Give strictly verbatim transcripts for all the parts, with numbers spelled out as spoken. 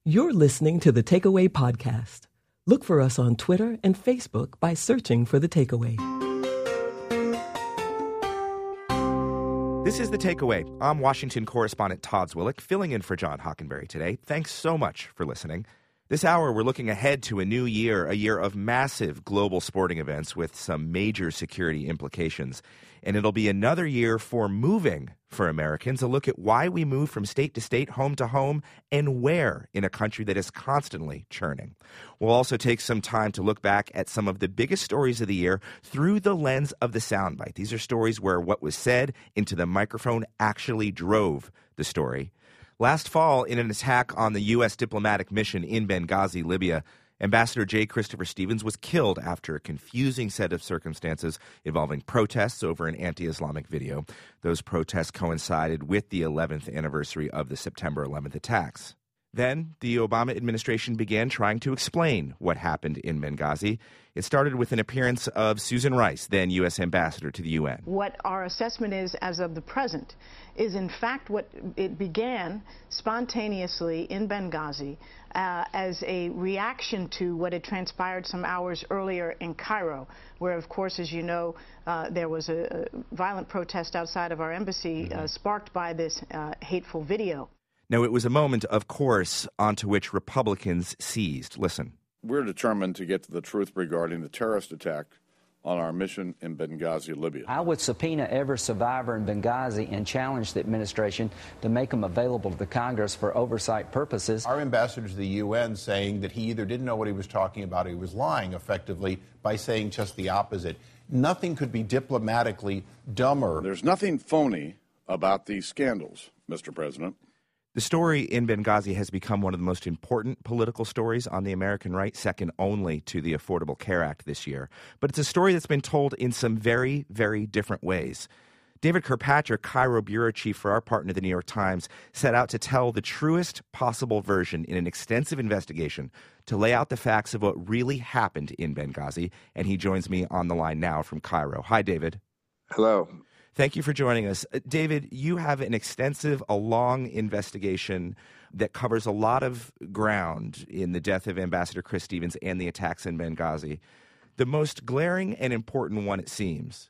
You're listening to The Takeaway Podcast. Look for us on Twitter and Facebook by searching for The Takeaway. This is The Takeaway. I'm Washington correspondent Todd Zwillich, filling in for John Hockenberry today. Thanks so much for listening. This hour, we're looking ahead to a new year, a year of massive global sporting events with some major security implications. And it'll be another year for moving for Americans, a look at why we move from state to state, home to home, and where in a country that is constantly churning. We'll also take some time to look back at some of the biggest stories of the year through the lens of the soundbite. These are stories where what was said into the microphone actually drove the story. Last fall, in an attack on the U S diplomatic mission in Benghazi, Libya, Ambassador J. Christopher Stevens was killed after a confusing set of circumstances involving protests over an anti-Islamic video. Those protests coincided with the eleventh anniversary of the September eleventh attacks. Then, the Obama administration began trying to explain what happened in Benghazi. It started with an appearance of Susan Rice, then U S ambassador to the U N. What our assessment is as of the present is, in fact, what it began spontaneously in Benghazi uh, as a reaction to what had transpired some hours earlier in Cairo, where, of course, as you know, uh, there was a, a violent protest outside of our embassy uh, sparked by this uh, hateful video. Now, it was a moment, of course, onto which Republicans seized. Listen. We're determined to get to the truth regarding the terrorist attack on our mission in Benghazi, Libya. I would subpoena every survivor in Benghazi and challenge the administration to make them available to the Congress for oversight purposes. Our ambassador to the U N saying that he either didn't know what he was talking about or he was lying effectively by saying just the opposite. Nothing could be diplomatically dumber. There's nothing phony about these scandals, Mister President. The story in Benghazi has become one of the most important political stories on the American right, second only to the Affordable Care Act this year. But it's a story that's been told in some very, very different ways. David Kirkpatrick, Cairo bureau chief for our partner, the New York Times, set out to tell the truest possible version in an extensive investigation to lay out the facts of what really happened in Benghazi. And he joins me on the line now from Cairo. Hi, David. Hello. Thank you for joining us. Uh, David, you have an extensive, a long investigation that covers a lot of ground in the death of Ambassador Chris Stevens and the attacks in Benghazi. The most glaring and important one, it seems,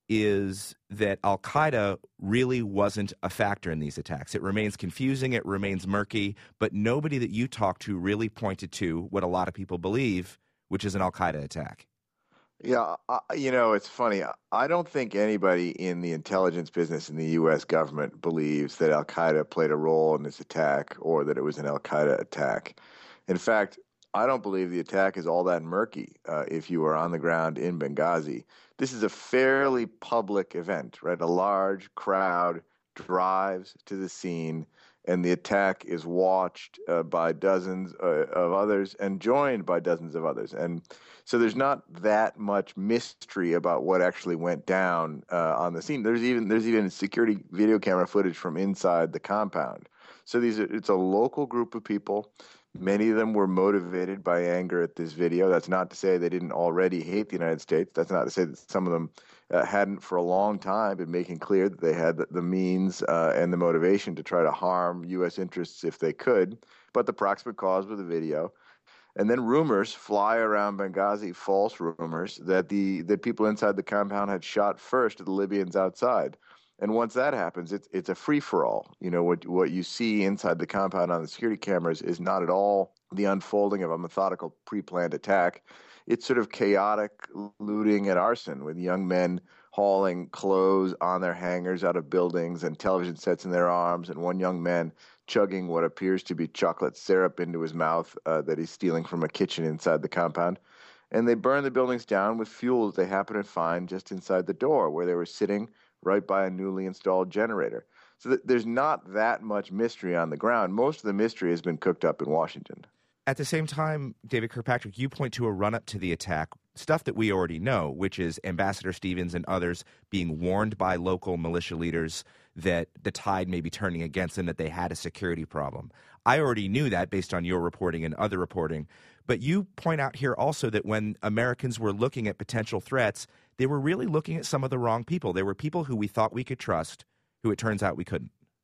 is that al-Qaeda really wasn't a factor in these attacks. It remains confusing, it remains murky, but nobody that you talked to really pointed to what a lot of people believe, which is an al-Qaeda attack. Yeah, I, you know, it's funny. I don't think anybody in the intelligence business in the U S government believes that al-Qaeda played a role in this attack or that it was an al-Qaeda attack. In fact, I don't believe the attack is all that murky uh, if you were on the ground in Benghazi. This is a fairly public event, right? A large crowd drives to the scene, and the attack is watched uh, by dozens uh, of others and joined by dozens of others. And so there's not that much mystery about what actually went down uh, on the scene. There's even there's even security video camera footage from inside the compound. So these are, it's a local group of people. Many of them were motivated by anger at this video. That's not to say they didn't already hate the United States. That's not to say that some of them uh, hadn't for a long time been making clear that they had the, the means uh, and the motivation to try to harm U S interests if they could. But the proximate cause was the video. And then rumors fly around Benghazi, false rumors, that the that people inside the compound had shot first at the Libyans outside. And once that happens, it's it's a free-for-all. You know, what what you see inside the compound on the security cameras is not at all the unfolding of a methodical, pre-planned attack. It's sort of chaotic looting and arson with young men hauling clothes on their hangers out of buildings and television sets in their arms, and one young man chugging what appears to be chocolate syrup into his mouth uh, that he's stealing from a kitchen inside the compound. And they burn the buildings down with fuel that they happen to find just inside the door where they were sitting right by a newly installed generator. So th- there's not that much mystery on the ground. Most of the mystery has been cooked up in Washington. At the same time, David Kirkpatrick, you point to a run-up to the attack, stuff that we already know, which is Ambassador Stevens and others being warned by local militia leaders that the tide may be turning against them, that they had a security problem. I already knew that based on your reporting and other reporting. But you point out here also that when Americans were looking at potential threats, they were really looking at some of the wrong people. There were people who we thought we could trust, who it turns out we couldn't.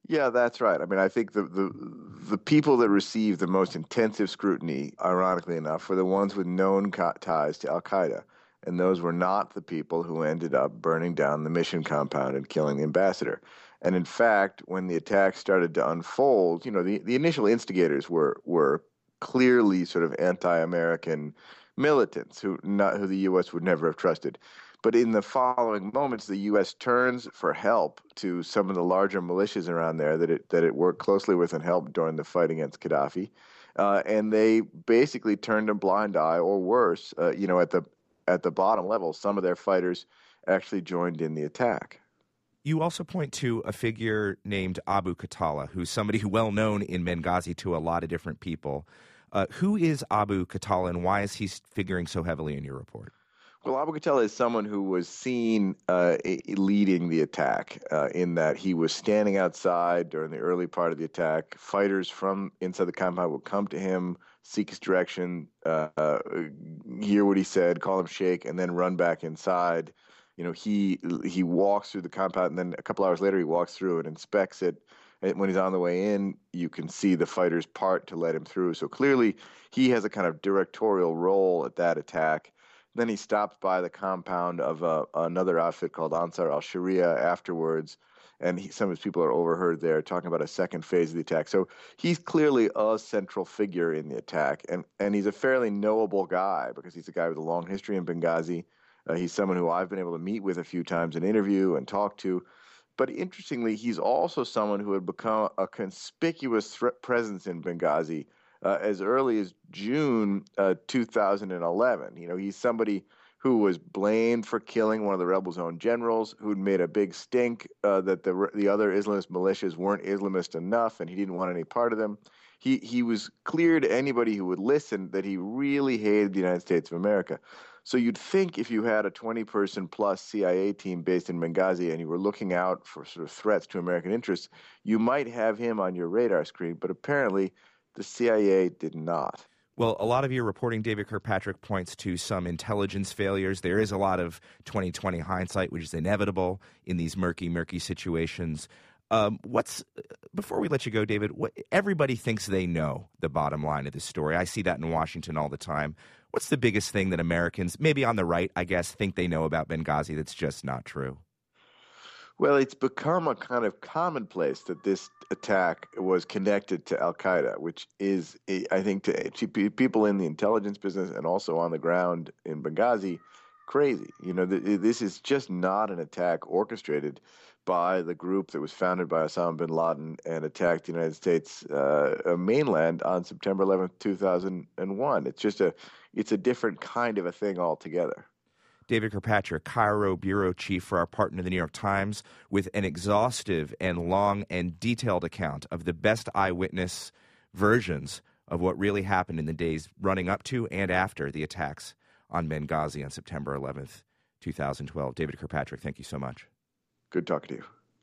Yeah, that's right. I mean, I think the, the the people that received the most intensive scrutiny, ironically enough, were the ones with known ties to Al Qaeda. And those were not the people who ended up burning down the mission compound and killing the ambassador. And in fact, when the attack started to unfold, you know, the, the initial instigators were were clearly sort of anti-American militants who not who the U S would never have trusted. But in the following moments, the U S turns for help to some of the larger militias around there that it that it worked closely with and helped during the fight against Gaddafi, uh, and they basically turned a blind eye, or worse, uh, you know, at the at the bottom level, some of their fighters actually joined in the attack. You also point to a figure named Abu Khatallah, who's somebody who well known in Benghazi to a lot of different people. Uh, who is Abu Khatallah, and why is he figuring so heavily in your report? Well, Abu Khatallah is someone who was seen uh, leading the attack uh, in that he was standing outside during the early part of the attack. Fighters from inside the compound would come to him, seek his direction, uh, uh, hear what he said, call him Sheikh, and then run back inside. You know, he he walks through the compound, and then a couple hours later he walks through and inspects it. And when he's on the way in, you can see the fighters part to let him through. So clearly he has a kind of directorial role at that attack. Then he stops by the compound of uh, another outfit called Ansar al-Sharia afterwards, and he, some of his people are overheard there talking about a second phase of the attack. So he's clearly a central figure in the attack, and, and he's a fairly knowable guy because he's a guy with a long history in Benghazi. Uh, he's someone who I've been able to meet with a few times and interview and talk to. But interestingly, he's also someone who had become a conspicuous threat presence in Benghazi Uh, as early as June uh, two thousand eleven. You know, he's somebody who was blamed for killing one of the rebels' own generals, who'd made a big stink uh, that the the other Islamist militias weren't Islamist enough, and he didn't want any part of them. He he was clear to anybody who would listen that he really hated the United States of America. So you'd think if you had a twenty-person plus C I A team based in Benghazi and you were looking out for sort of threats to American interests, you might have him on your radar screen. But apparently the C I A did not. Well, a lot of your reporting, David Kirkpatrick, points to some intelligence failures. There is a lot of twenty twenty hindsight, which is inevitable in these murky, murky situations. Um, what's before we let you go, David? What, everybody thinks they know the bottom line of this story. I see that in Washington all the time. What's the biggest thing that Americans, maybe on the right, I guess, think they know about Benghazi that's just not true? Well, it's become a kind of commonplace that this attack was connected to Al Qaeda, which is, I think, to, to people in the intelligence business and also on the ground in Benghazi, crazy. You know, this is just not an attack orchestrated by the group that was founded by Osama bin Laden and attacked the United States uh, mainland on September eleventh, two thousand one. It's just a, it's a different kind of a thing altogether. David Kirkpatrick, Cairo bureau chief for our partner, the New York Times, with an exhaustive and long and detailed account of the best eyewitness versions of what really happened in the days running up to and after the attacks on Benghazi on September eleventh, two thousand twelve. David Kirkpatrick, thank you so much. Good talking to you.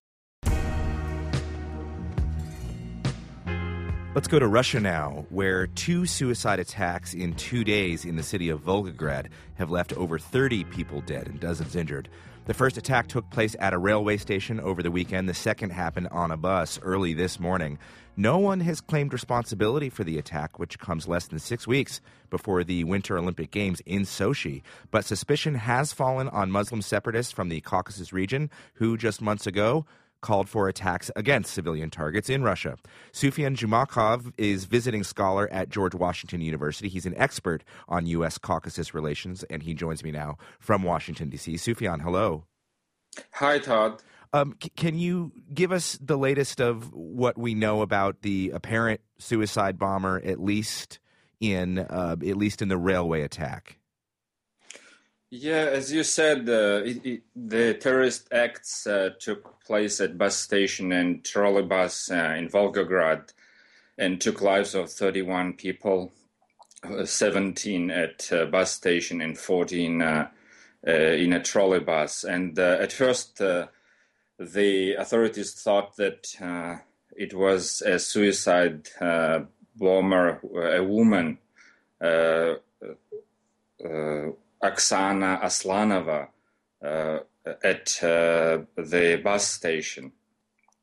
Let's go to Russia now, where two suicide attacks in two days in the city of Volgograd have left over thirty people dead and dozens injured. The first attack took place at a railway station over the weekend. The second happened on a bus early this morning. No one has claimed responsibility for the attack, which comes less than six weeks before the Winter Olympic Games in Sochi. But suspicion has fallen on Muslim separatists from the Caucasus region, who just months ago called for attacks against civilian targets in Russia. Sufyan Jumakov is visiting scholar at George Washington University. He's an expert on U S Caucasus relations, and he joins me now from Washington, D C. Sufyan, hello. Hi, Todd. Um, c- can you give us the latest of what we know about the apparent suicide bomber, at least in uh, at least in the railway attack? Yeah, as you said, uh, it, it, the terrorist acts uh, took place at bus station and trolleybus uh, in Volgograd and took lives of thirty-one people, uh, seventeen at uh, bus station and fourteen uh, uh, in a trolleybus. And uh, at first, uh, the authorities thought that uh, it was a suicide uh, bomber, a woman, uh, uh, Oksana Aslanova, uh, at uh, the bus station.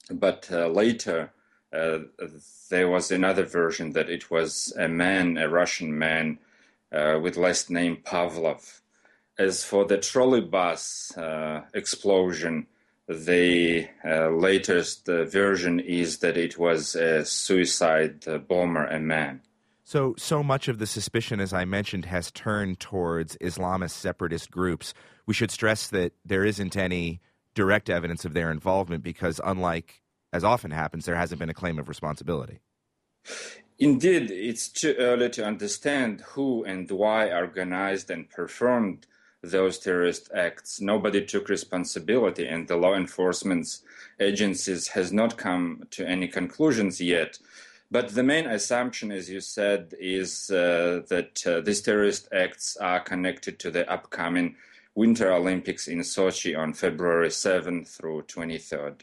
but uh, later uh, there was another version that it was a man, a Russian man uh, with last name Pavlov. As for the trolley bus uh, explosion, the uh, latest uh, version is that it was a suicide uh, bomber, a man. So, so much of the suspicion, as I mentioned, has turned towards Islamist separatist groups. We should stress that there isn't any direct evidence of their involvement because, unlike as often happens, there hasn't been a claim of responsibility. Indeed, it's too early to understand who and why organized and performed those terrorist acts. Nobody took responsibility, and the law enforcement agencies has not come to any conclusions yet. But the main assumption, as you said, is uh, that uh, these terrorist acts are connected to the upcoming Winter Olympics in Sochi on February seventh through twenty-third.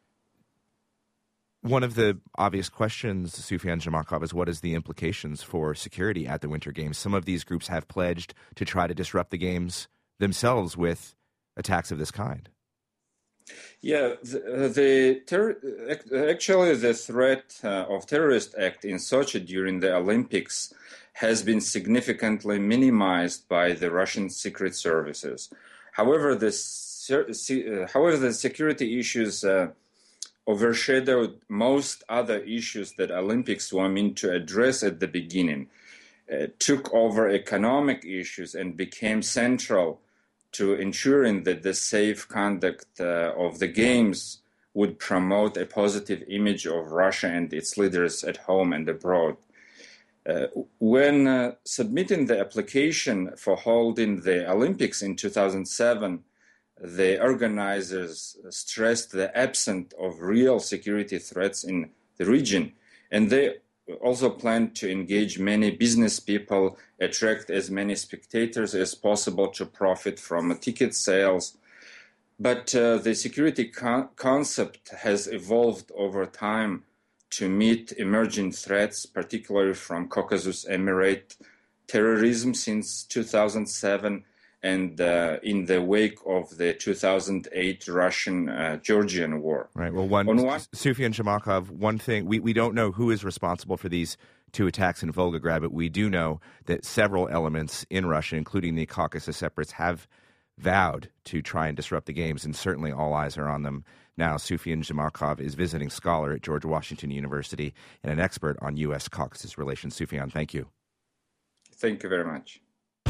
One of the obvious questions, Sufyan Jamakhov, is what is the implications for security at the Winter Games? Some of these groups have pledged to try to disrupt the Games themselves with attacks of this kind. Yeah, the, the ter- actually the threat uh, of terrorist act in Sochi during the Olympics has been significantly minimized by the Russian secret services. However, the, uh, however, the security issues uh, overshadowed most other issues that Olympics were meant to address at the beginning, uh, took over economic issues and became central to ensuring that the safe conduct uh, of the Games would promote a positive image of Russia and its leaders at home and abroad. Uh, when uh, submitting the application for holding the Olympics in two thousand seven, the organizers stressed the absence of real security threats in the region, and they also planned to engage many business people, attract as many spectators as possible to profit from ticket sales. But uh, the security con- concept has evolved over time to meet emerging threats, particularly from Caucasus Emirate terrorism since two thousand seven and uh, in the wake of the two thousand eight Russian-Georgian uh, war. Right. Well, one, On one Sufyan Jamakhov, one thing, we, we don't know who is responsible for these two attacks in Volgograd, but we do know that several elements in Russia, including the Caucasus separates, have vowed to try and disrupt the Games, and certainly all eyes are on them now. Sufyan Jamakhov is visiting scholar at George Washington University and an expert on U S Caucasus relations. Sufyan, thank you. Thank you very much.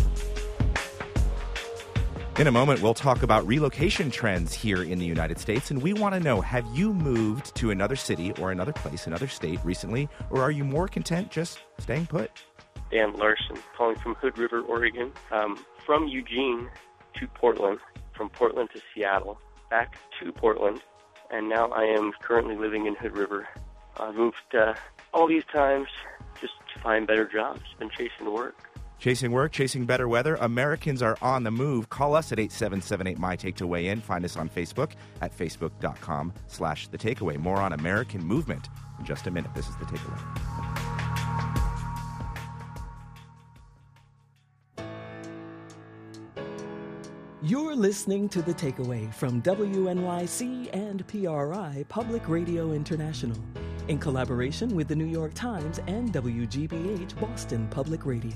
In a moment, we'll talk about relocation trends here in the United States, and we want to know, have you moved to another city or another place, another state recently, or are you more content just staying put? Dan Larson, calling from Hood River, Oregon, um, from Eugene to Portland, from Portland to Seattle, back to Portland, and now I am currently living in Hood River. I've moved uh, all these times just to find better jobs, been chasing work. Chasing work, chasing better weather. Americans are on the move. Call us at eight seven seven eight, M Y Take to weigh in. Find us on Facebook at facebook.com slash The Takeaway. More on American movement in just a minute. This is The Takeaway. You're listening to The Takeaway from W N Y C and P R I Public Radio International in collaboration with the New York Times and W G B H Boston Public Radio.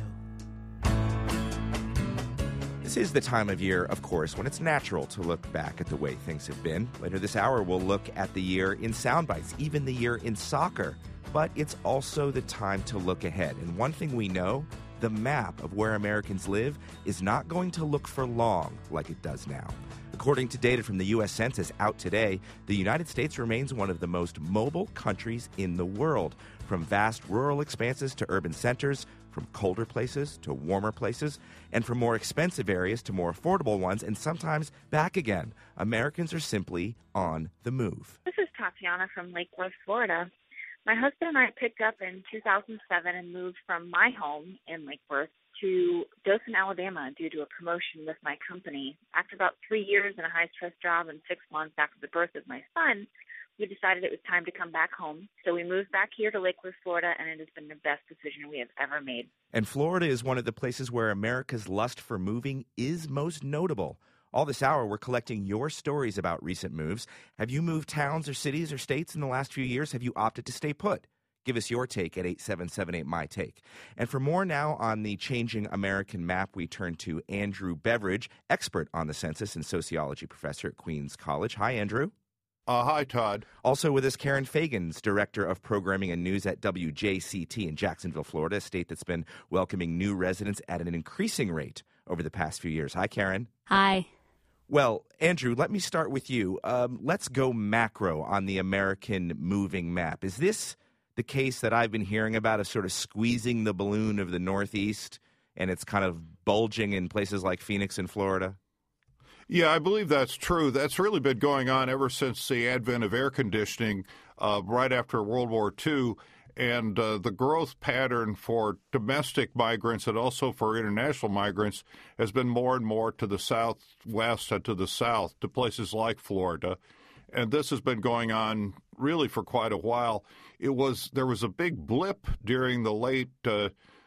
This is the time of year, of course, when it's natural to look back at the way things have been. Later this hour, we'll look at the year in sound bites, even the year in soccer. But it's also the time to look ahead. And one thing we know, the map of where Americans live is not going to look for long like it does now. According to data from the U S Census out today, the United States remains one of the most mobile countries in the world. From vast rural expanses to urban centers, from colder places to warmer places, and from more expensive areas to more affordable ones, and sometimes back again. Americans are simply on the move. This is Tatiana from Lake Worth, Florida. My husband and I picked up in two thousand seven and moved from my home in Lake Worth to Dothan, Alabama due to a promotion with my company. After about three years in a high-stress job and six months after the birth of my son, we decided it was time to come back home. So we moved back here to Lake Worth, Florida, and it has been the best decision we have ever made. And Florida is one of the places where America's lust for moving is most notable. All this hour, we're collecting your stories about recent moves. Have you moved towns or cities or states in the last few years? Have you opted to stay put? Give us your take at eight seven seven eight, M Y T A K E. And for more now on the changing American map, we turn to Andrew Beveridge, expert on the census and sociology professor at Queens College. Hi, Andrew. Uh, hi, Todd. Also with us, Karen Fagans, Director of Programming and News at W J C T in Jacksonville, Florida, a state that's been welcoming new residents at an increasing rate over the past few years. Hi, Karen. Hi. Well, Andrew, let me start with you. Um, let's go macro on the American moving map. Is this the case that I've been hearing about of sort of squeezing the balloon of the Northeast, and it's kind of bulging in places like Phoenix and Florida? Yeah, I believe that's true. That's really been going on ever since the advent of air conditioning uh, right after World War Two. And uh, the growth pattern for domestic migrants and also for international migrants has been more and more to the southwest and to the south, to places like Florida. And this has been going on really for quite a while. It was there was a big blip during the late uh,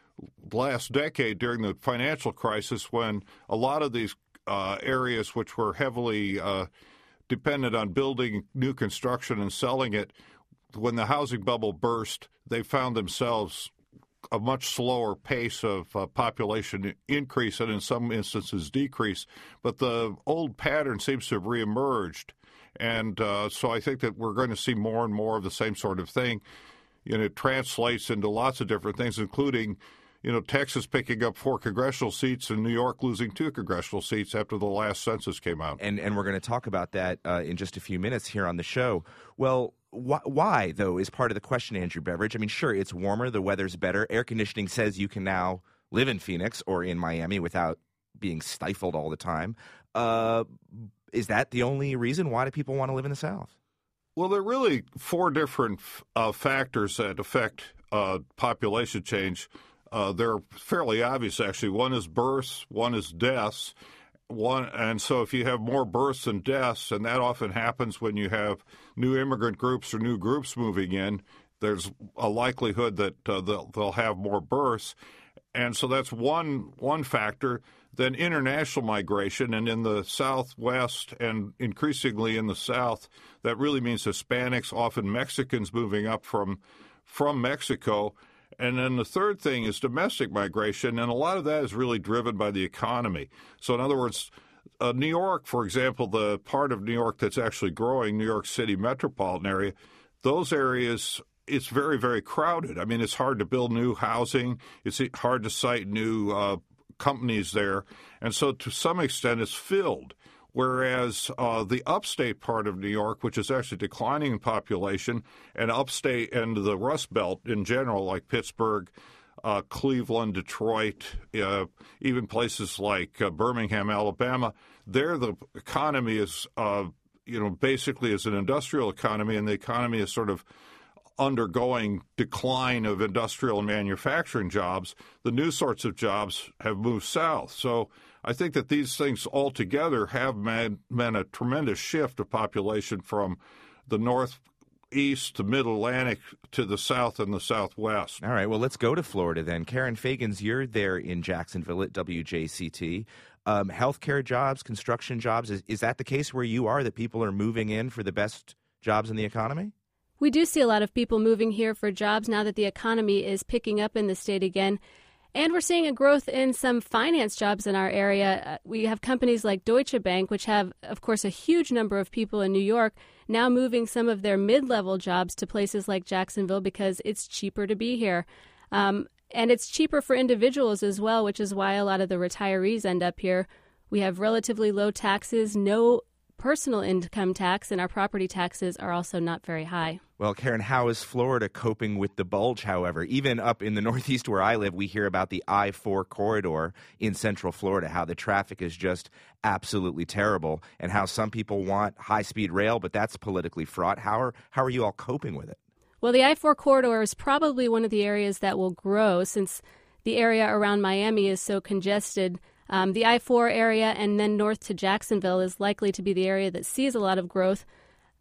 last decade, during the financial crisis, when a lot of these uh, areas which were heavily uh, dependent on building new construction and selling it, when the housing bubble burst, they found themselves a much slower pace of uh, population increase and in some instances decrease. But the old pattern seems to have reemerged. And uh, so I think that we're going to see more and more of the same sort of thing. You know, it translates into lots of different things, including, you know, Texas picking up four congressional seats and New York losing two congressional seats after the last census came out. And and we're going to talk about that uh, in just a few minutes here on the show. Well, wh- why, though, is part of the question, Andrew Beveridge. I mean, sure, it's warmer, the weather's better. Air conditioning says you can now live in Phoenix or in Miami without being stifled all the time. Uh, is that the only reason? Why do people want to live in the South? Well, there are really four different uh, factors that affect uh, population change. Uh, they're fairly obvious, actually. One is births, one is deaths. One, and so if you have more births than deaths, and that often happens when you have new immigrant groups or new groups moving in, there's a likelihood that uh, they'll, they'll have more births. And so that's one one factor. Then international migration, and in the Southwest and increasingly in the South, that really means Hispanics, often Mexicans moving up from from Mexico. And then the third thing is domestic migration, and a lot of that is really driven by the economy. So in other words, uh, New York, for example, the part of New York that's actually growing, New York City metropolitan area, those areas, it's very, very crowded. I mean, it's hard to build new housing. It's hard to site new uh, companies there. And so to some extent it's filled. Whereas uh, the upstate part of New York, which is actually declining in population, and upstate and the Rust Belt in general, like Pittsburgh, uh, Cleveland, Detroit, uh, even places like uh, Birmingham, Alabama, there the economy is, uh, you know, basically is an industrial economy, and the economy is sort of undergoing decline of industrial and manufacturing jobs. The new sorts of jobs have moved south. So I think that these things altogether have meant, meant a tremendous shift of population from the northeast to mid-Atlantic to the south and the southwest. All right, well, let's go to Florida then. Karen Fagans, you're there in Jacksonville at W J C T. Um, healthcare jobs, construction jobs, is, is that the case where you are, that people are moving in for the best jobs in the economy? We do see a lot of people moving here for jobs now that the economy is picking up in the state again. And we're seeing a growth in some finance jobs in our area. Uh, we have companies like Deutsche Bank, which have, of course, a huge number of people in New York, now moving some of their mid-level jobs to places like Jacksonville because it's cheaper to be here. Um, and it's cheaper for individuals as well, which is why a lot of the retirees end up here. We have relatively low taxes, no personal income tax, and our property taxes are also not very high. Well, Karen, how is Florida coping with the bulge, however? Even up in the Northeast where I live, we hear about the I four corridor in Central Florida, how the traffic is just absolutely terrible, and how some people want high-speed rail, but that's politically fraught. How are, how are you all coping with it? Well, the I four corridor is probably one of the areas that will grow since the area around Miami is so congested. Um, the I four area and then north to Jacksonville is likely to be the area that sees a lot of growth.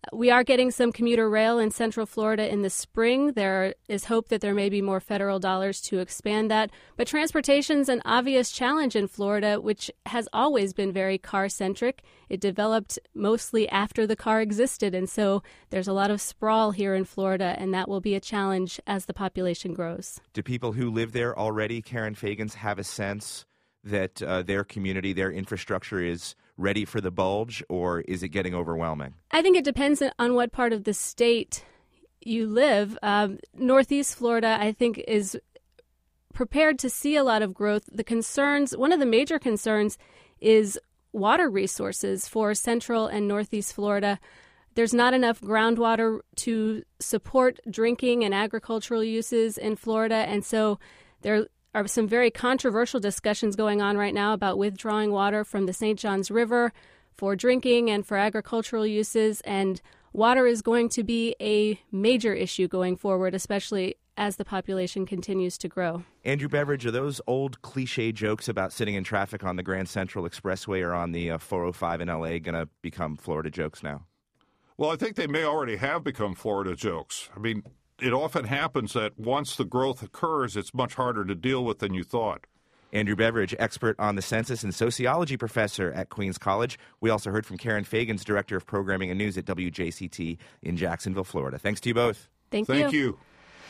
We are getting some commuter rail in Central Florida in the spring. There is hope that there may be more federal dollars to expand that. But transportation's an obvious challenge in Florida, which has always been very car-centric. It developed mostly after the car existed, and so there's a lot of sprawl here in Florida, and that will be a challenge as the population grows. Do people who live there already, Karen Fagans, have a sense that uh, their community, their infrastructure is ready for the bulge, or is it getting overwhelming? I think it depends on what part of the state you live. Um, Northeast Florida, I think, is prepared to see a lot of growth. The concerns, one of the major concerns is water resources for Central and Northeast Florida. There's not enough groundwater to support drinking and agricultural uses in Florida, and so there are some very controversial discussions going on right now about withdrawing water from the Saint Johns River for drinking and for agricultural uses. And water is going to be a major issue going forward, especially as the population continues to grow. Andrew Beveridge, are those old cliche jokes about sitting in traffic on the Grand Central Expressway or on the uh, four oh five in L A going to become Florida jokes now? Well, I think they may already have become Florida jokes. I mean, it often happens that once the growth occurs, it's much harder to deal with than you thought. Andrew Beveridge, expert on the census and sociology professor at Queens College. We also heard from Karen Fagans, director of programming and news at W J C T in Jacksonville, Florida. Thanks to you both. Thank, Thank you. you.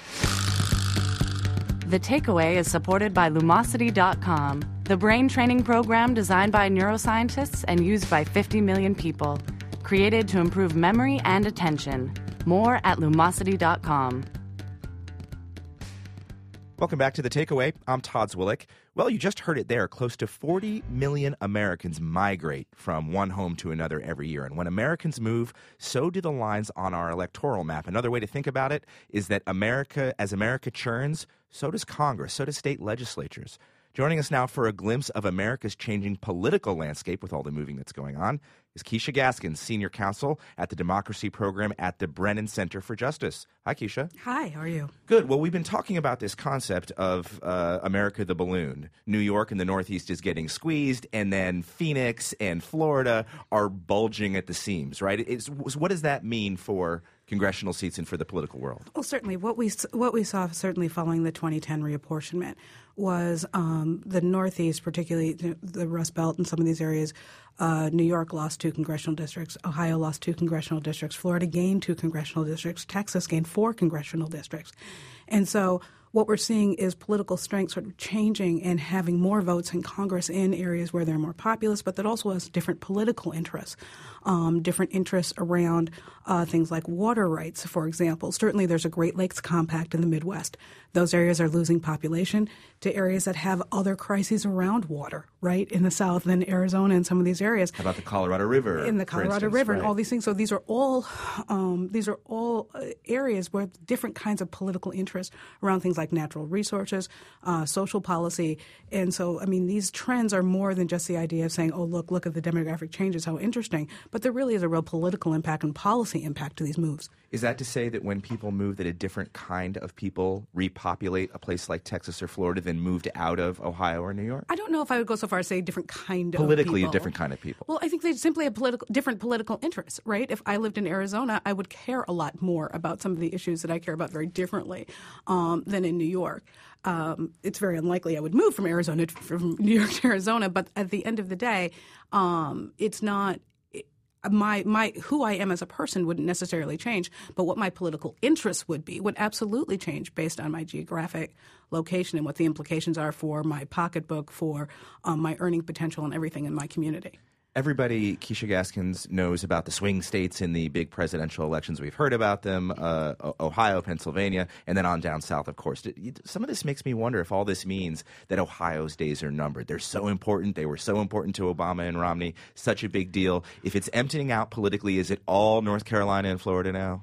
The Takeaway is supported by Lumosity dot com, the brain training program designed by neuroscientists and used by fifty million people. Created to improve memory and attention. More at Lumosity dot com. Welcome back to The Takeaway. I'm Todd Zwillich. Well, you just heard it there. Close to forty million Americans migrate from one home to another every year. And when Americans move, so do the lines on our electoral map. Another way to think about it is that America, as America churns, so does Congress, so does state legislatures. Joining us now for a glimpse of America's changing political landscape with all the moving that's going on is Keisha Gaskins, Senior Counsel at the Democracy Program at the Brennan Center for Justice. Hi, Keisha. Hi, how are you? Good. Well, we've been talking about this concept of uh, America the balloon. New York and the Northeast is getting squeezed, and then Phoenix and Florida are bulging at the seams, right? It's, what does that mean for congressional seats and for the political world? Well, certainly. What we what we saw, certainly following the twenty ten reapportionment, was um, the Northeast, particularly the Rust Belt and some of these areas. Uh, New York lost two congressional districts. Ohio lost two congressional districts. Florida gained two congressional districts. Texas gained four congressional districts. And so what we're seeing is political strength sort of changing and having more votes in Congress in areas where they're more populous, but that also has different political interests, um, different interests around uh, things like water rights, for example. Certainly there's a Great Lakes Compact in the Midwest. Those areas are losing population to areas that have other crises around water, right, in the South and Arizona and some of these areas. How about the Colorado River? In the Colorado instance, River right. and all these things. So these are all um, these are all uh, areas where different kinds of political interests around things like natural resources, uh, social policy. And so, I mean, these trends are more than just the idea of saying, oh, look, look at the demographic changes, how interesting. But there really is a real political impact and policy impact to these moves. Is that to say that when people move, that a different kind of people repopulate a place like Texas or Florida than moved out of Ohio or New York? I don't know if I would go so far as say different kind Politically, of people. Politically, a different kind of people. Well, I think they simply have political, different political interests, right? If I lived in Arizona, I would care a lot more about some of the issues that I care about very differently um, than in New York. Um, it's very unlikely I would move from Arizona to, from New York to Arizona, but at the end of the day, um, it's not my my who I am as a person wouldn't necessarily change, but what my political interests would be would absolutely change based on my geographic location and what the implications are for my pocketbook, for um, my earning potential, and everything in my community. Everybody, Keisha Gaskins, knows about the swing states in the big presidential elections. We've heard about them, uh, Ohio, Pennsylvania, and then on down south, of course. Some of this makes me wonder if all this means that Ohio's days are numbered. They're so important. They were so important to Obama and Romney, such a big deal. If it's emptying out politically, is it all North Carolina and Florida now?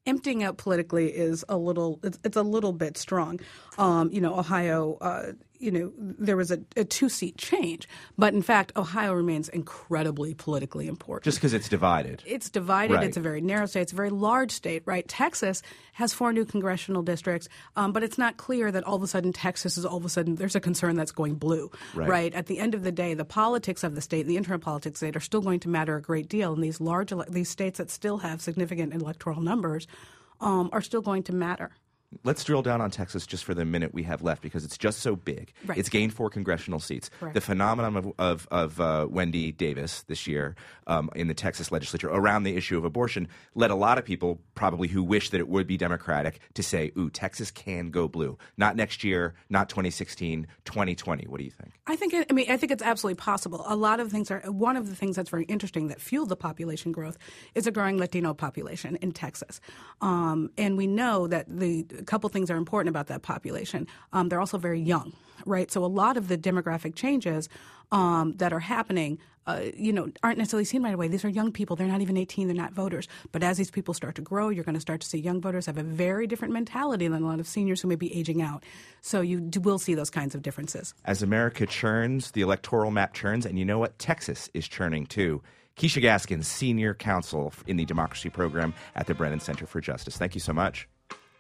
emptying out politically is a little it's, it's a little bit strong. Um, you know, Ohio. Uh, You know, there was a, a two-seat change. But, in fact, Ohio remains incredibly politically important. Just because it's divided. It's divided. Right. It's a very narrow state. It's a very large state, right? Texas has four new congressional districts, um, but it's not clear that all of a sudden Texas is all of a sudden there's a concern that's going blue, right. right? At the end of the day, the politics of the state, the internal politics of the state are still going to matter a great deal. And these large, these states that still have significant electoral numbers um, are still going to matter. Let's drill down on Texas just for the minute we have left because it's just so big. Right. It's gained four congressional seats. Correct. The phenomenon of, of, of uh, Wendy Davis this year um, in the Texas legislature around the issue of abortion led a lot of people probably who wish that it would be Democratic to say, ooh, Texas can go blue. Not next year, not twenty sixteen, twenty twenty. What do you think? I think it, I mean I think it's absolutely possible. A lot of things are one of the things that's very interesting that fueled the population growth is a growing Latino population in Texas, um, and we know that the a couple things are important about that population. Um, they're also very young, right? So a lot of the demographic changes um, that are happening, uh, you know, aren't necessarily seen right away. These are young people. They're not even eighteen. They're not voters. But as these people start to grow, you're going to start to see young voters have a very different mentality than a lot of seniors who may be aging out. So you do, will see those kinds of differences. As America churns, the electoral map churns, and you know what? Texas is churning too. Keisha Gaskin, Senior Counsel in the Democracy Program at the Brennan Center for Justice. Thank you so much.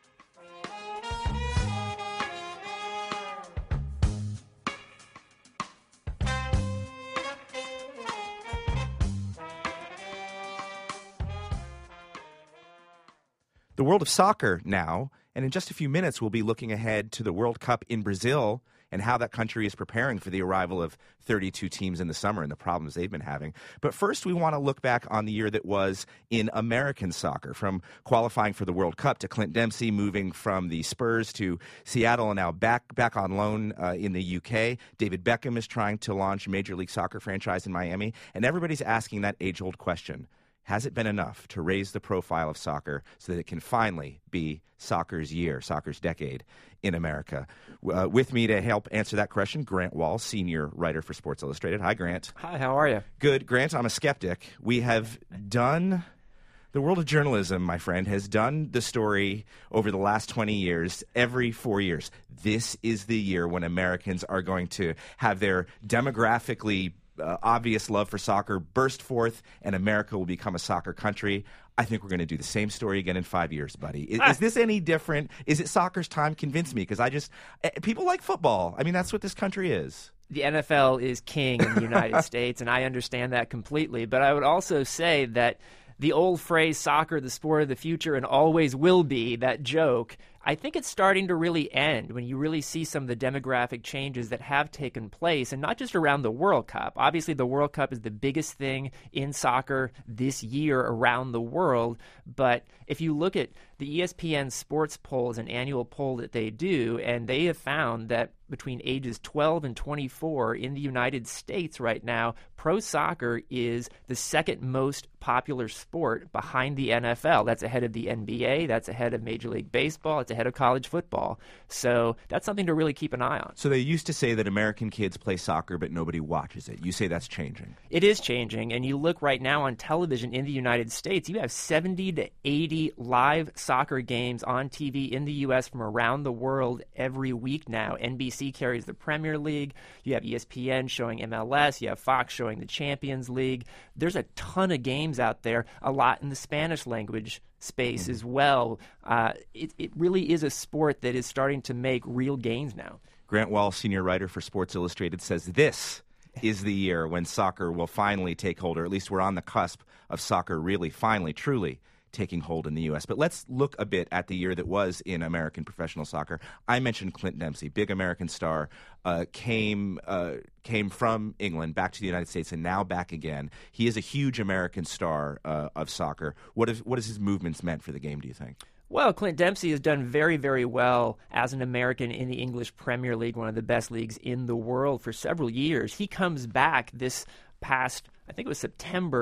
The world of soccer now, and in just a few minutes we'll be looking ahead to the World Cup in Brazil and how that country is preparing for the arrival of thirty-two teams in the summer and the problems they've been having. But first we want to look back on the year that was in American soccer, from qualifying for the World Cup to Clint Dempsey moving from the Spurs to Seattle and now back back on loan uh, in the U K. David Beckham is trying to launch a Major League Soccer franchise in Miami, and everybody's asking that age-old question. Has it been enough to raise the profile of soccer so that it can finally be soccer's year, soccer's decade in America? Uh, with me to help answer that question, Grant Wahl, senior writer for Sports Illustrated. Hi, Grant. Hi, how are you? Good. Grant, I'm a skeptic. We have done... The world of journalism, my friend, has done the story over the last twenty years, every four years. This is the year when Americans are going to have their demographically Uh, obvious love for soccer burst forth, and America will become a soccer country. I think we're going to do the same story again in five years, buddy. Is, is this any different? Is it soccer's time? Convince me, because I just uh, people like football. I mean, that's what this country is. The N F L is king in the United States, and I understand that completely. But I would also say that the old phrase, soccer, the sport of the future, and always will be, that joke, I think it's starting to really end when you really see some of the demographic changes that have taken place, and not just around the World Cup. Obviously, the World Cup is the biggest thing in soccer this year around the world, but if you look at the E S P N Sports Poll, is an annual poll that they do, and they have found that between ages twelve and twenty-four in the United States right now, pro soccer is the second most popular sport behind the N F L. That's ahead of the N B A, that's ahead of Major League Baseball, it's ahead of college football. So that's something to really keep an eye on. So they used to say that American kids play soccer, but nobody watches it. You say that's changing. It is changing, and you look right now on television in the United States, you have seventy to eighty live soccer games on T V in the U S from around the world every week now. N B C carries the Premier League. You have E S P N showing M L S. You have Fox showing the Champions League. There's a ton of games out there, a lot in the Spanish language space mm-hmm. as well. Uh, it, it really is a sport that is starting to make real gains now. Grant Wahl, senior writer for Sports Illustrated, says this is the year when soccer will finally take hold, or at least we're on the cusp of soccer really, finally, truly taking hold in the U S. But let's look a bit at the year that was in American professional soccer. I mentioned Clint Dempsey, big American star, uh, came uh, came from England back to the United States and now back again. He is a huge American star uh, of soccer. What is, what has his movements meant for the game, do you think? Well, Clint Dempsey has done very, very well as an American in the English Premier League, one of the best leagues in the world for several years. He comes back this past, I think it was September,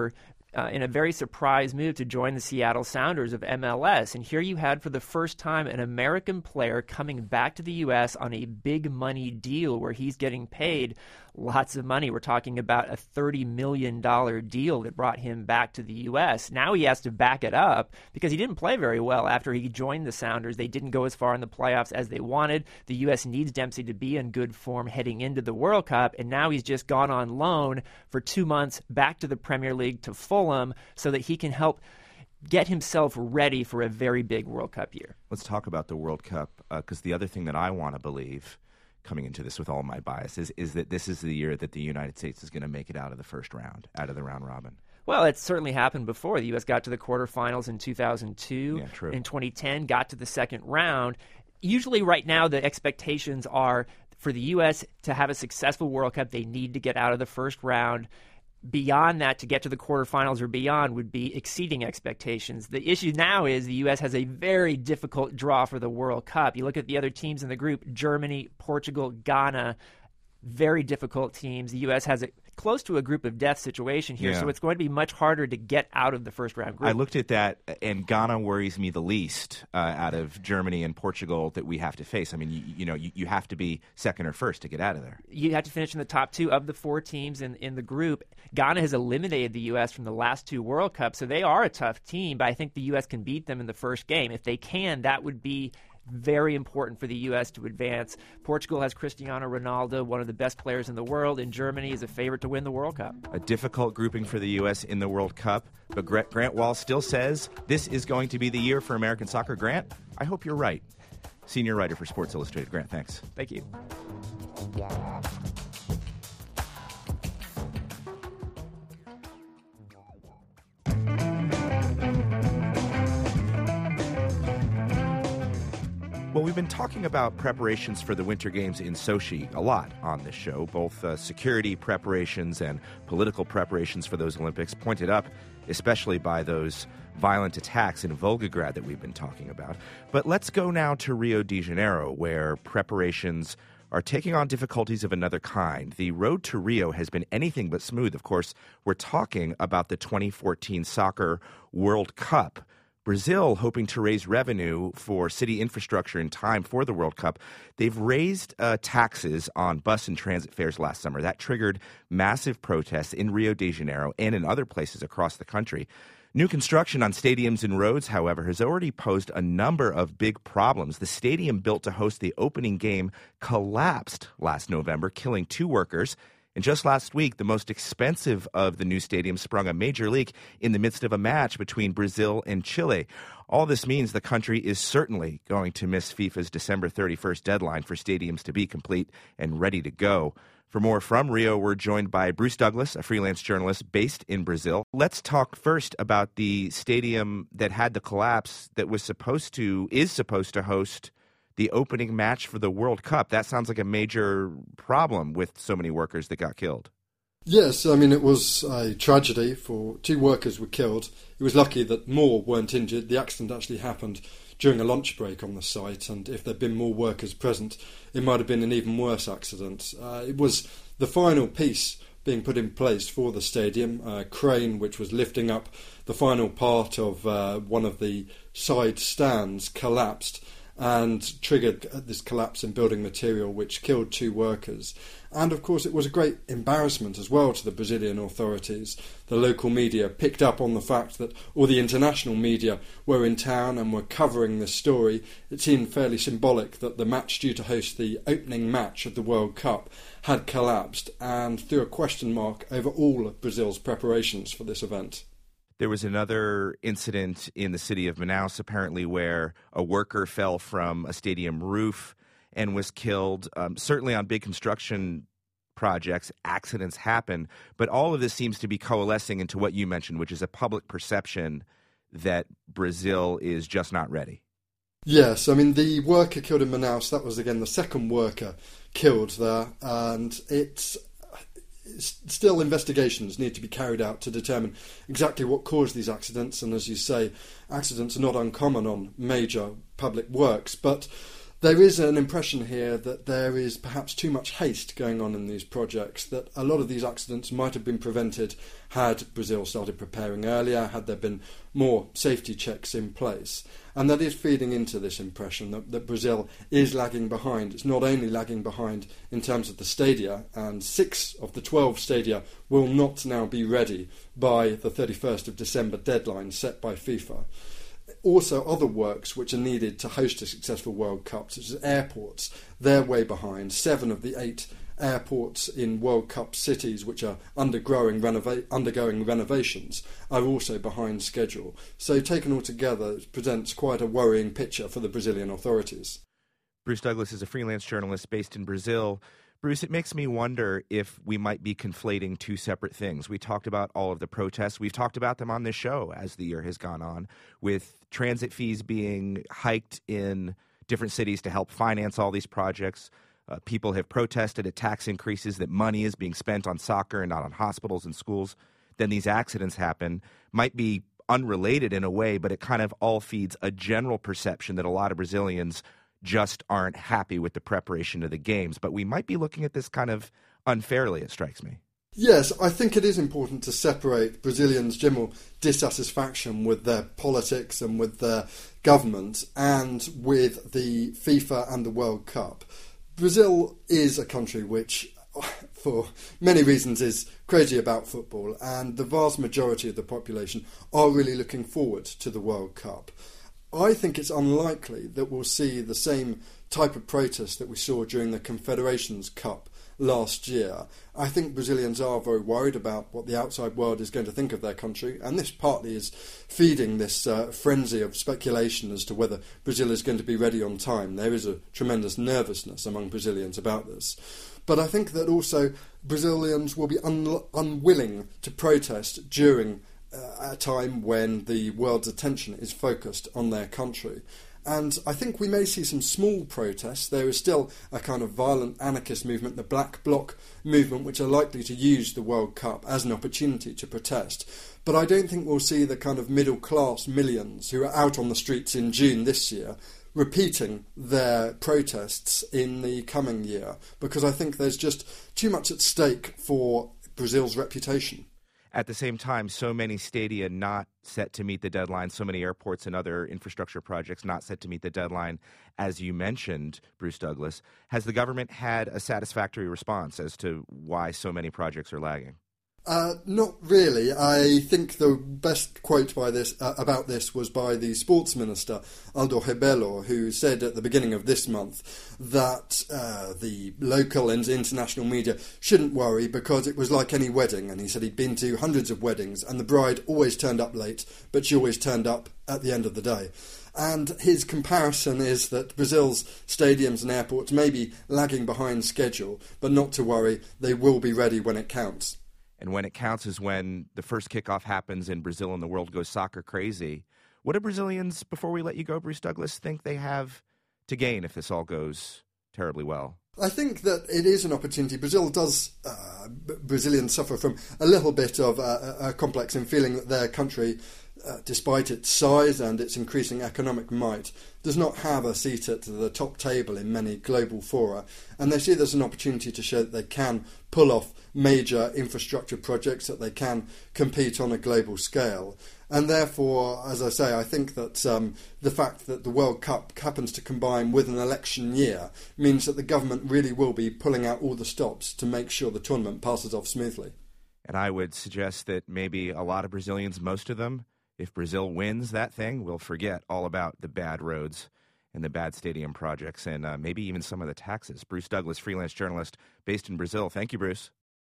uh, in a very surprise move to join the Seattle Sounders of M L S. And here you had for the first time an American player coming back to the U S on a big money deal where he's getting paid lots of money. We're talking about a thirty million dollars deal that brought him back to the U S. Now he has to back it up because he didn't play very well after he joined the Sounders. They didn't go as far in the playoffs as they wanted. The U S needs Dempsey to be in good form heading into the World Cup, and now he's just gone on loan for two months back to the Premier League to Fulham so that he can help get himself ready for a very big World Cup year. Let's talk about the World Cup, because uh, the other thing that I want to believe coming into this with all my biases is that this is the year that the United States is going to make it out of the first round, out of the round robin. Well, it's certainly happened before. The U S got to the quarterfinals in two thousand two. Yeah, true. In twenty ten, got to the second round. Usually right now the expectations are for the U S to have a successful World Cup, they need to get out of the first round. Beyond that, to get to the quarterfinals or beyond would be exceeding expectations. The issue now is the U S has a very difficult draw for the World Cup. You look at the other teams in the group, Germany, Portugal, Ghana, very difficult teams. The U S has a close to a group of death situation here, yeah. so it's going to be much harder to get out of the first round group. I looked at that, and Ghana worries me the least uh, out of Germany and Portugal that we have to face. I mean, you, you know, you, you have to be second or first to get out of there. You have to finish in the top two of the four teams in, in the group. Ghana has eliminated the U S from the last two World Cups, so they are a tough team, but I think the U S can beat them in the first game. If they can, that would be very important for the U S to advance. Portugal has Cristiano Ronaldo, one of the best players in the world, and Germany is a favorite to win the World Cup. A difficult grouping for the U S in the World Cup, but Grant Wahl still says this is going to be the year for American soccer. Grant, I hope you're right. Senior writer for Sports Illustrated. Grant, thanks. Thank you. Well, we've been talking about preparations for the Winter Games in Sochi a lot on this show, both uh, security preparations and political preparations for those Olympics, pointed up especially by those violent attacks in Volgograd that we've been talking about. But let's go now to Rio de Janeiro, where preparations are taking on difficulties of another kind. The road to Rio has been anything but smooth. Of course, we're talking about the twenty fourteen Soccer World Cup. Brazil, hoping to raise revenue for city infrastructure in time for the World Cup, they've raised uh, taxes on bus and transit fares last summer. That triggered massive protests in Rio de Janeiro and in other places across the country. New construction on stadiums and roads, however, has already posed a number of big problems. The stadium built to host the opening game collapsed last November, killing two workers. And just last week, the most expensive of the new stadiums sprung a major leak in the midst of a match between Brazil and Chile. All this means the country is certainly going to miss FIFA's December thirty-first deadline for stadiums to be complete and ready to go. For more from Rio, we're joined by Bruce Douglas, a freelance journalist based in Brazil. Let's talk first about the stadium that had the collapse that was supposed to, is supposed to host the opening match for the World Cup. That sounds like a major problem with so many workers that got killed. Yes, I mean, it was a tragedy for two workers were killed. It was lucky that more weren't injured. The accident actually happened during a lunch break on the site, and if there'd been more workers present, it might have been an even worse accident. Uh, it was the final piece being put in place for the stadium, a crane which was lifting up the final part of uh, one of the side stands collapsed and triggered this collapse in building material which killed two workers. And of course it was a great embarrassment as well to the Brazilian authorities. The local media picked up on the fact that all the international media were in town and were covering this story. It seemed fairly symbolic that the match due to host the opening match of the World Cup had collapsed and threw a question mark over all of Brazil's preparations for this event. There was another incident in the city of Manaus, apparently, where a worker fell from a stadium roof and was killed. Um, certainly on big construction projects, accidents happen, but all of this seems to be coalescing into what you mentioned, which is a public perception that Brazil is just not ready. Yes, I mean, the worker killed in Manaus, that was, again, the second worker killed there, and it's... Still, investigations need to be carried out to determine exactly what caused these accidents, and as you say, accidents are not uncommon on major public works, but there is an impression here that there is perhaps too much haste going on in these projects, that a lot of these accidents might have been prevented had Brazil started preparing earlier, had there been more safety checks in place. And that is feeding into this impression that, that Brazil is lagging behind. It's not only lagging behind in terms of the stadia, and six of the twelve stadia will not now be ready by the thirty-first of December deadline set by FIFA. Also, other works which are needed to host a successful World Cup, such as airports, they're way behind. Seven of the eight airports in World Cup cities which are undergoing, renova- undergoing renovations are also behind schedule. So taken all together, it presents quite a worrying picture for the Brazilian authorities. Bruce Douglas is a freelance journalist based in Brazil. Bruce, it makes me wonder if we might be conflating two separate things. We talked about all of the protests. We've talked about them on this show as the year has gone on, with transit fees being hiked in different cities to help finance all these projects. Uh, people have protested at tax increases, that money is being spent on soccer and not on hospitals and schools. Then these accidents happen. Might be unrelated in a way, but it kind of all feeds a general perception that a lot of Brazilians just aren't happy with the preparation of the games. But we might be looking at this kind of unfairly, it strikes me. Yes, I think it is important to separate Brazilians' general dissatisfaction with their politics and with their government and with the FIFA and the World Cup. Brazil is a country which, for many reasons, is crazy about football, and the vast majority of the population are really looking forward to the World Cup. I think it's unlikely that we'll see the same type of protest that we saw during the Confederations Cup last year. I think Brazilians are very worried about what the outside world is going to think of their country, and this partly is feeding this uh, frenzy of speculation as to whether Brazil is going to be ready on time. There is a tremendous nervousness among Brazilians about this. But I think that also Brazilians will be un- unwilling to protest during uh, a time when the world's attention is focused on their country. And I think we may see some small protests. There is still a kind of violent anarchist movement, the Black Bloc movement, which are likely to use the World Cup as an opportunity to protest. But I don't think we'll see the kind of middle-class millions who are out on the streets in June this year repeating their protests in the coming year, because I think there's just too much at stake for Brazil's reputation. At the same time, so many stadia not set to meet the deadline, so many airports and other infrastructure projects not set to meet the deadline, as you mentioned, Bruce Douglas. Has the government had a satisfactory response as to why so many projects are lagging? Uh, not really. I think the best quote by this uh, about this was by the sports minister, Aldo Rebelo, who said at the beginning of this month that uh, the local and international media shouldn't worry because it was like any wedding. And he said he'd been to hundreds of weddings and the bride always turned up late, but she always turned up at the end of the day. And his comparison is that Brazil's stadiums and airports may be lagging behind schedule, but not to worry, they will be ready when it counts. And when it counts is when the first kickoff happens in Brazil and the world goes soccer crazy. What do Brazilians, before we let you go, Bruce Douglas, think they have to gain if this all goes terribly well? I think that it is an opportunity. Brazil does, uh, Brazilians suffer from a little bit of a, a complex in feeling that their country, uh, despite its size and its increasing economic might, does not have a seat at the top table in many global fora. And they see there's an opportunity to show that they can pull off major infrastructure projects, that they can compete on a global scale. And therefore, as I say, I think that um, the fact that the World Cup happens to combine with an election year means that the government really will be pulling out all the stops to make sure the tournament passes off smoothly. And I would suggest that maybe a lot of Brazilians, most of them, if Brazil wins that thing, will forget all about the bad roads and the bad stadium projects and uh, maybe even some of the taxes. Bruce Douglas, freelance journalist based in Brazil. Thank you, Bruce.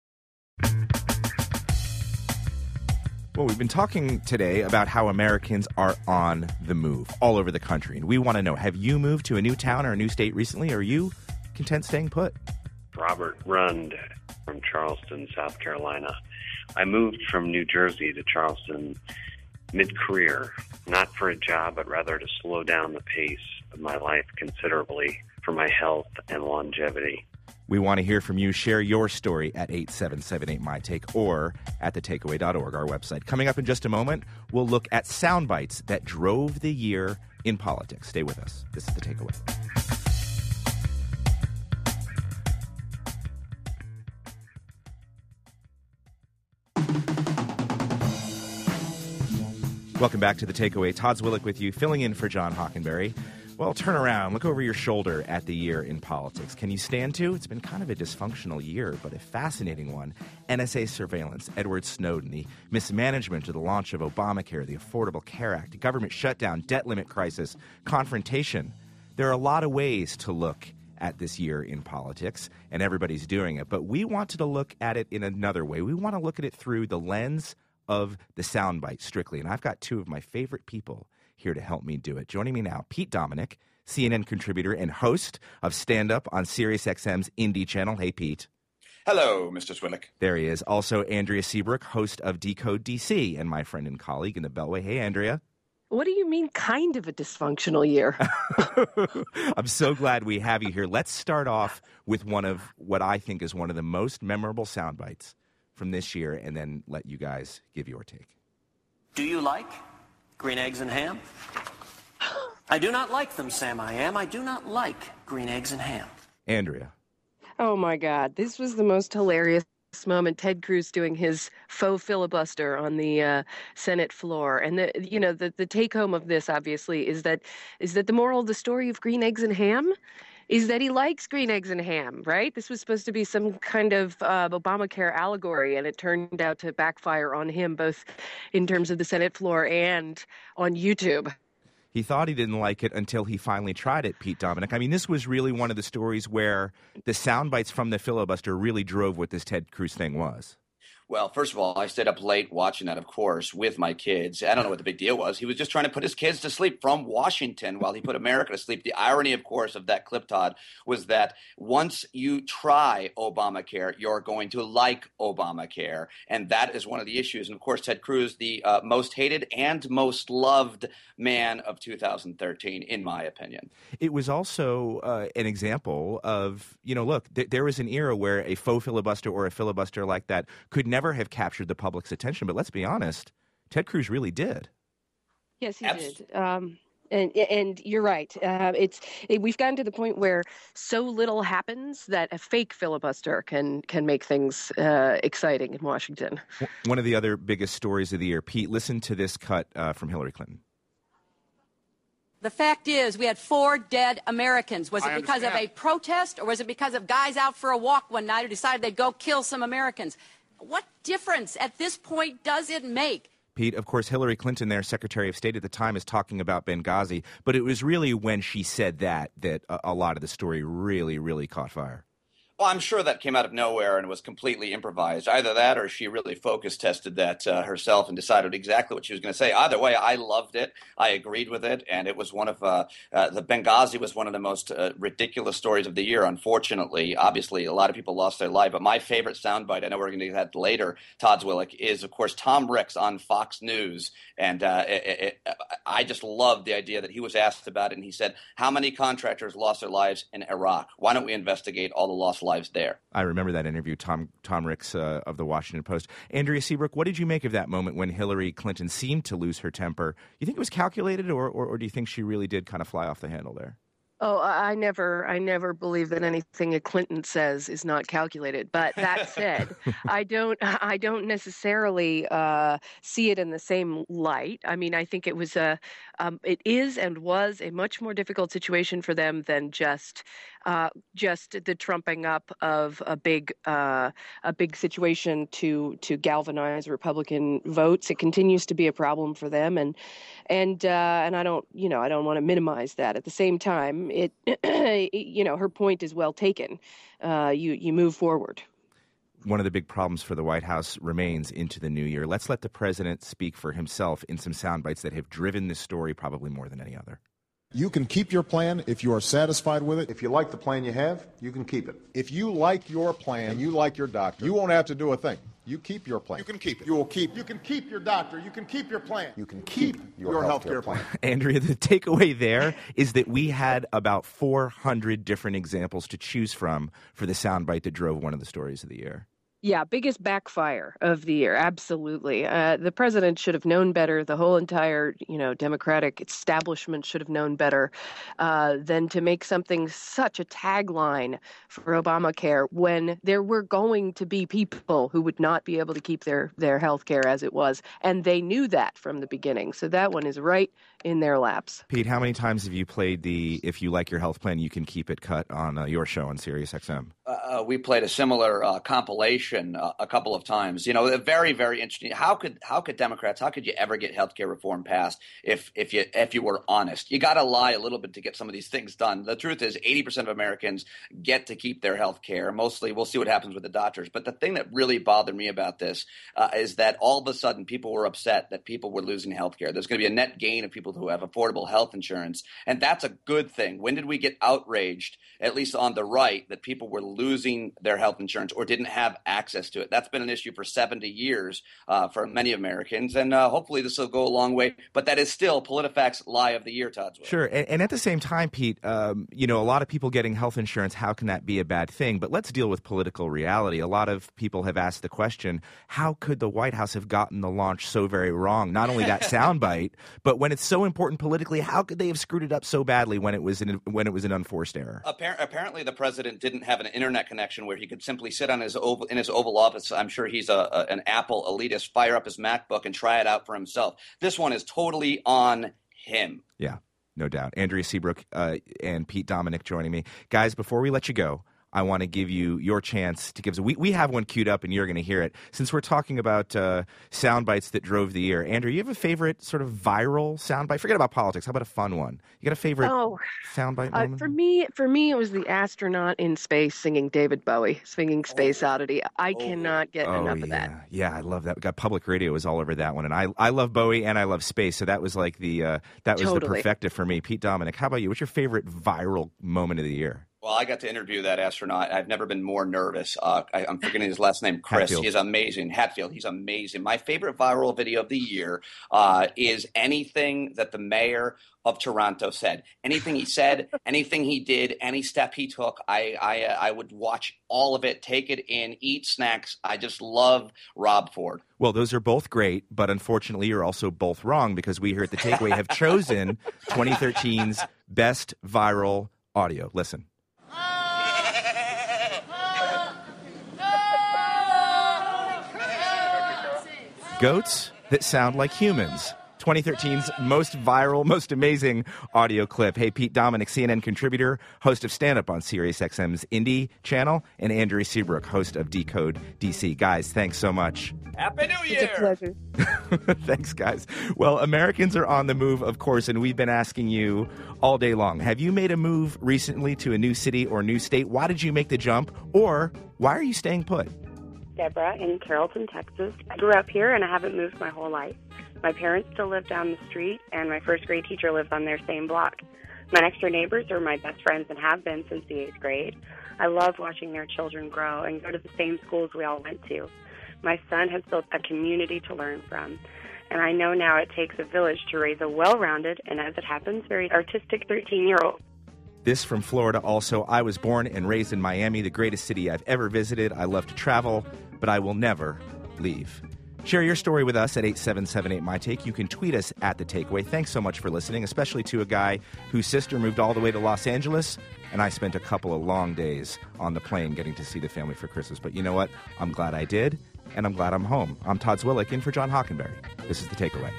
Well, we've been talking today about how Americans are on the move all over the country. And we want to know, have you moved to a new town or a new state recently? Or are you content staying put? Robert Rund from Charleston, South Carolina. I moved from New Jersey to Charleston mid-career, not for a job, but rather to slow down the pace of my life considerably for my health and longevity. We want to hear from you. Share your story at eight seven seven eight my take or at the takeaway dot org, our website. Coming up in just a moment, we'll look at sound bites that drove the year in politics. Stay with us. This is The Takeaway. Welcome back to The Takeaway. Todd Zwillich with you, filling in for John Hockenberry. Well, turn around. Look over your shoulder at the year in politics. Can you stand to? It's been kind of a dysfunctional year, but a fascinating one. N S A surveillance, Edward Snowden, the mismanagement of the launch of Obamacare, the Affordable Care Act, government shutdown, debt limit crisis, confrontation. There are a lot of ways to look at this year in politics, and everybody's doing it. But we wanted to look at it in another way. We want to look at it through the lens of the soundbite strictly. And I've got two of my favorite people here to help me do it. Joining me now, Pete Dominick, C N N contributor and host of Stand Up on SiriusXM's Indie Channel. Hey, Pete. Hello, Mister Zwillich. There he is. Also, Andrea Seabrook, host of Decode D C, and my friend and colleague in the Beltway. Hey, Andrea. What do you mean, kind of a dysfunctional year? I'm so glad we have you here. Let's start off with one of what I think is one of the most memorable sound bites from this year, and then let you guys give your take. Do you like green eggs and ham? I do not like them, Sam I am. I do not like green eggs and ham. Andrea. Oh, my God. This was the most hilarious moment. Ted Cruz doing his faux filibuster on the uh, Senate floor. And, the, you know, the, the take-home of this, obviously, is that is that the moral of the story of green eggs and ham is that he likes green eggs and ham, right? This was supposed to be some kind of uh, Obamacare allegory, and it turned out to backfire on him, both in terms of the Senate floor and on YouTube. He thought he didn't like it until he finally tried it, Pete Dominick. I mean, this was really one of the stories where the sound bites from the filibuster really drove what this Ted Cruz thing was. Well, first of all, I stayed up late watching that, of course, with my kids. I don't know what the big deal was. He was just trying to put his kids to sleep from Washington while he put America to sleep. The irony, of course, of that clip, Todd, was that once you try Obamacare, you're going to like Obamacare. And that is one of the issues. And, of course, Ted Cruz, the uh, most hated and most loved man of two thousand thirteen, in my opinion. It was also uh, an example of, you know, look, th- there was an era where a faux filibuster or a filibuster like that could never have captured the public's attention. But let's be honest, Ted Cruz really did. Yes, he Abs- did. Um, and and you're right. Uh, it's it, we've gotten to the point where so little happens that a fake filibuster can can make things uh, exciting in Washington. One of the other biggest stories of the year, Pete, listen to this cut uh, from Hillary Clinton. The fact is, we had four dead Americans. Was it I because understand. of a protest, or was it because of guys out for a walk one night who decided they'd go kill some Americans? What difference at this point does it make? Pete, of course, Hillary Clinton, their Secretary of State at the time, is talking about Benghazi, but it was really when she said that that a, a lot of the story really, really caught fire. Well, I'm sure that came out of nowhere and was completely improvised. Either that or she really focus tested that uh, herself and decided exactly what she was going to say. Either way, I loved it. I agreed with it. And it was one of uh, uh, the Benghazi was one of the most uh, ridiculous stories of the year, unfortunately. Obviously, a lot of people lost their life. But my favorite soundbite, I know we're going to get that later, Todd Zwillich, is, of course, Tom Ricks on Fox News. And uh, it, it, I just loved the idea that he was asked about it. And he said, how many contractors lost their lives in Iraq? Why don't we investigate all the lost lives there? I remember that interview, Tom Tom Ricks uh, of the Washington Post. Andrea Seabrook, what did you make of that moment when Hillary Clinton seemed to lose her temper? You think it was calculated, or, or, or do you think she really did kind of fly off the handle there? Oh, I never, I never believe that anything a Clinton says is not calculated. But that said, I don't, I don't necessarily uh, see it in the same light. I mean, I think it was a, um, it is and was a much more difficult situation for them than just, uh, just the trumping up of a big, uh, a big situation to to galvanize Republican votes. It continues to be a problem for them, and and uh, and I don't, you know, I don't want to minimize that. At the same time, It, you know, her point is well taken. Uh, you you move forward. One of the big problems for the White House remains into the new year. Let's let the president speak for himself in some sound bites that have driven this story probably more than any other. You can keep your plan if you are satisfied with it. If you like the plan you have, you can keep it. If you like your plan and you like your doctor, you won't have to do a thing. You keep your plan. You can keep it. You will keep. You can keep your doctor. You can keep your plan. You can keep, keep your, your health care plan. plan. Andrea, the takeaway there is that we had about four hundred different examples to choose from for the soundbite that drove one of the stories of the year. Yeah, biggest backfire of the year. Absolutely. Uh, the president should have known better. The whole entire, you know, Democratic establishment should have known better uh, than to make something such a tagline for Obamacare when there were going to be people who would not be able to keep their, their health care as it was. And they knew that from the beginning. So that one is right in their laps. Pete, how many times have you played the "If you like your health plan, you can keep it" cut on uh, your show on Sirius X M? Uh, we played a similar uh, compilation uh, a couple of times. You know, very, very interesting. How could how could Democrats, how could you ever get healthcare reform passed if if you if you were honest? You got to lie a little bit to get some of these things done. The truth is, eighty percent of Americans get to keep their health care. Mostly, we'll see what happens with the doctors. But the thing that really bothered me about this uh, is that all of a sudden people were upset that people were losing health care. There's going to be a net gain of people who have affordable health insurance, and that's a good thing. When did we get outraged, at least on the right, that people were losing their health insurance or didn't have access to it? That's been an issue for seventy years uh, for many Americans, and uh, hopefully this will go a long way. But that is still PolitiFact's lie of the year, Todswell. Sure, and, and at the same time, Pete, um, you know, a lot of people getting health insurance, how can that be a bad thing? But let's deal with political reality. A lot of people have asked the question, how could the White House have gotten the launch so very wrong? Not only that soundbite, but when it's so important politically, how could they have screwed it up so badly when it was an, when it was an unforced error? Appar- apparently, the president didn't have an internet connection where he could simply sit on his oval, in his Oval Office. I'm sure he's a, a, an Apple elitist, fire up his MacBook and try it out for himself. This one is totally on him. Yeah, no doubt. Andrea Seabrook uh, and Pete Dominick joining me. Guys, before we let you go, I want to give you your chance to give us – we we have one queued up and you're going to hear it. Since we're talking about uh, sound bites that drove the year, Andrew, you have a favorite sort of viral sound bite? Forget about politics. How about a fun one? You got a favorite oh, sound bite uh, moment? for me, for me, it was the astronaut in space singing David Bowie, singing Space oh. Oddity. I oh. cannot get oh, enough yeah. of that. Yeah, I love that. Got Public Radio was all over that one. And I, I love Bowie and I love space. So that was like the uh, – that was totally. the perfecta for me. Pete Dominick, how about you? What's your favorite viral moment of the year? Well, I got to interview that astronaut. I've never been more nervous. Uh, I, I'm forgetting his last name, Chris. Hatfield. He's amazing. Hatfield, he's amazing. My favorite viral video of the year uh, is anything that the mayor of Toronto said. Anything he said, anything he did, any step he took, I, I, uh, I would watch all of it, take it in, eat snacks. I just love Rob Ford. Well, those are both great, but unfortunately you're also both wrong because we here at The Takeaway have chosen twenty thirteen's best viral audio. Listen. Goats that sound like humans. twenty thirteen's most viral, most amazing audio clip. Hey, Pete Dominick, C N N contributor, host of Stand Up on Sirius X M's Indie channel, and Andrea Seabrook, host of Decode D C. Guys, thanks so much. Happy New Year! It's a pleasure. Thanks, guys. Well, Americans are on the move, of course, and we've been asking you all day long. Have you made a move recently to a new city or new state? Why did you make the jump? Or why are you staying put? Deborah in Carrollton, Texas. I grew up here and I haven't moved my whole life. My parents still live down the street, and my first grade teacher lives on their same block. My next door neighbors are my best friends and have been since the eighth grade. I love watching their children grow and go to the same schools we all went to. My son has built a community to learn from, and I know now it takes a village to raise a well-rounded and, as it happens, very artistic thirteen-year-old. This from Florida also. I was born and raised in Miami, the greatest city I've ever visited. I love to travel, but I will never leave. Share your story with us at eight seven seven eight my take. You can tweet us at The Takeaway. Thanks so much for listening, especially to a guy whose sister moved all the way to Los Angeles, and I spent a couple of long days on the plane getting to see the family for Christmas. But you know what? I'm glad I did, and I'm glad I'm home. I'm Todswillick in for John Hockenberry. This is The Takeaway.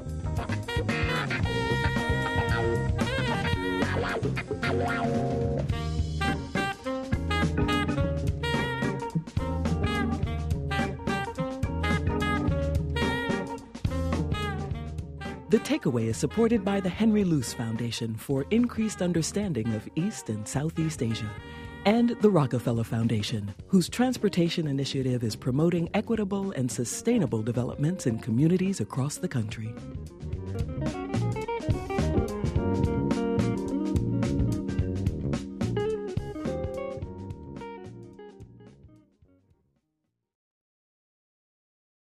The Takeaway is supported by the Henry Luce Foundation for increased understanding of East and Southeast Asia, and the Rockefeller Foundation, whose transportation initiative is promoting equitable and sustainable developments in communities across the country.